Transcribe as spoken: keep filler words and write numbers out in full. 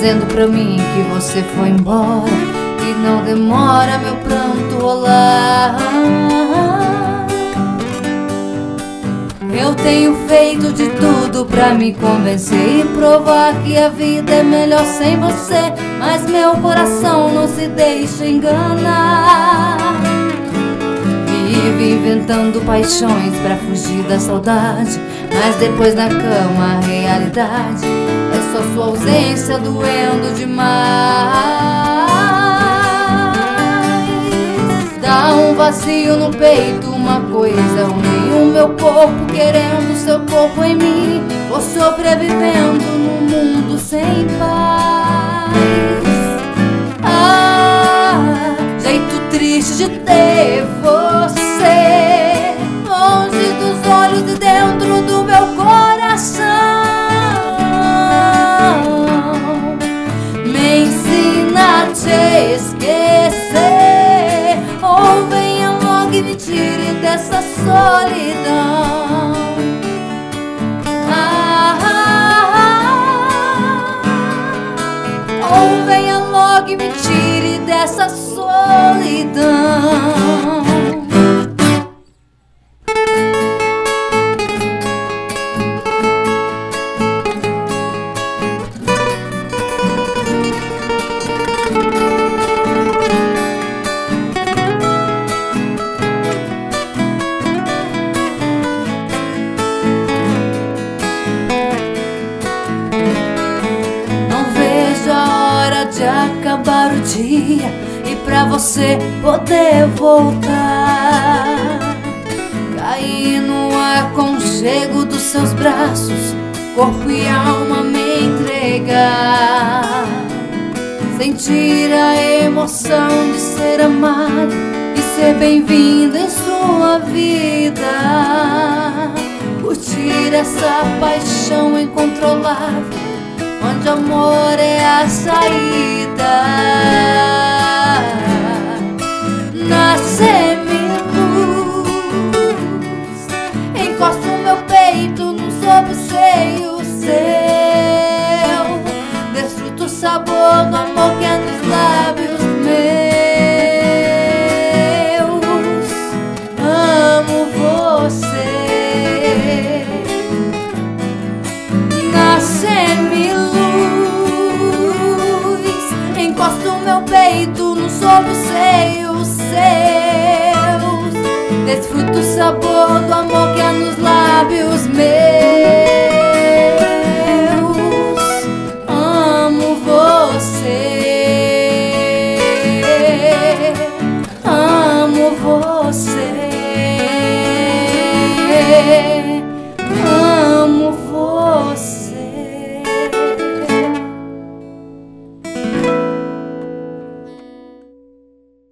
dizendo pra mim que você foi embora, e não demora meu pranto rolar. Eu tenho feito de tudo pra me convencer e provar que a vida é melhor sem você, mas meu coração não se deixa enganar. Vive inventando paixões pra fugir da saudade, mas depois na cama a realidade é só sua ausência doendo demais. Dá um vazio no peito, uma coisa ruim, o meu corpo querendo seu corpo em mim. Vou sobrevivendo num mundo sem paz. Ah, jeito triste de ter você longe dos olhos e dentro do meu coração. Me ensina a te esquecer, ou venha logo e me tire dessa solidão. Ah, ah, ah, ou venha logo e me tire dessa solidão. De acabar o dia e pra você poder voltar, cair no aconchego dos seus braços, corpo e alma me entregar, sentir a emoção de ser amado e ser bem-vindo em sua vida, curtir essa paixão incontrolável onde amor é a saída. Na semiluz, encosto meu peito num sopro-seio seu, desfruto o sabor do amor que é nos lábios meus. Amo você. Na semiluz, encosto meu peito no sopro-seio seus, desfruto o sabor do amor que há nos lábios meus.